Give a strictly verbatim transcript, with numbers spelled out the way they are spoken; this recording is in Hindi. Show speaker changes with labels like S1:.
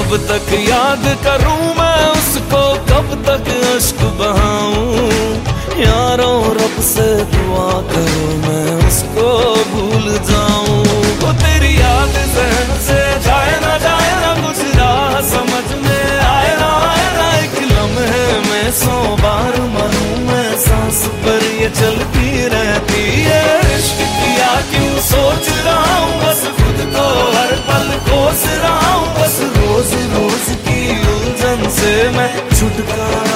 S1: कब तक याद करूं मैं उसको, कब तक अश्क बहाऊं। यारों रब से दुआ करो मैं उसको भूल जाऊं। वो तेरी याद ज़हन से जाए ना जाए ना, कुछ राह समझ में आए ना आए ना। एक लम्हे में सौ बार मरूं मैं, सांस पर ये चलती रहती है। इश्क किया क्यों सोच रहा हूँ, बस खुद को हर पल कोस रहा हूँ। बस रोज रोज की उलझन से मैं छुटकारा